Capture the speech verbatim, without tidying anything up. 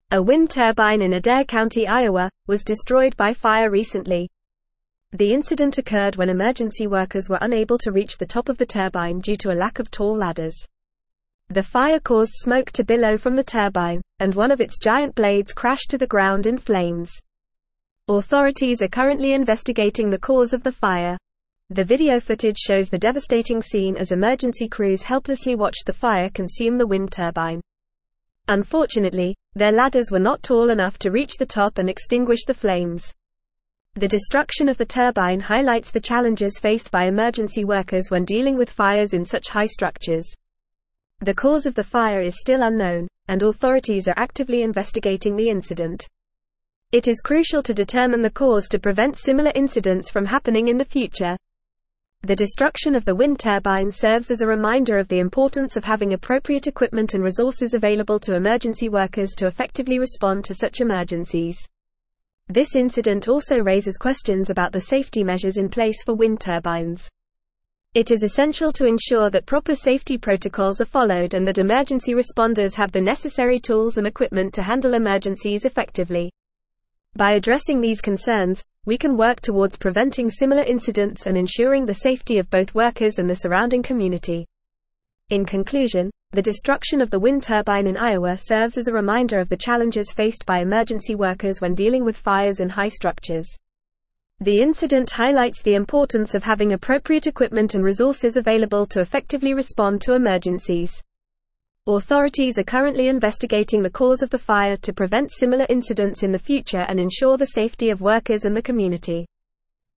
A wind turbine in Adair County, Iowa, was destroyed by fire recently. The incident occurred when emergency workers were unable to reach the top of the turbine due to a lack of tall ladders. The fire caused smoke to billow from the turbine, and one of its giant blades crashed to the ground in flames. Authorities are currently investigating the cause of the fire. The video footage shows the devastating scene as emergency crews helplessly watched the fire consume the wind turbine. Unfortunately, their ladders were not tall enough to reach the top and extinguish the flames. The destruction of the turbine highlights the challenges faced by emergency workers when dealing with fires in such high structures. The cause of the fire is still unknown, and authorities are actively investigating the incident. It is crucial to determine the cause to prevent similar incidents from happening in the future. The destruction of the wind turbine serves as a reminder of the importance of having appropriate equipment and resources available to emergency workers to effectively respond to such emergencies. This incident also raises questions about the safety measures in place for wind turbines. It is essential to ensure that proper safety protocols are followed and that emergency responders have the necessary tools and equipment to handle emergencies effectively. By addressing these concerns, we can work towards preventing similar incidents and ensuring the safety of both workers and the surrounding community. In conclusion, the destruction of the wind turbine in Iowa serves as a reminder of the challenges faced by emergency workers when dealing with fires in high structures. The incident highlights the importance of having appropriate equipment and resources available to effectively respond to emergencies. Authorities are currently investigating the cause of the fire to prevent similar incidents in the future and ensure the safety of workers and the community.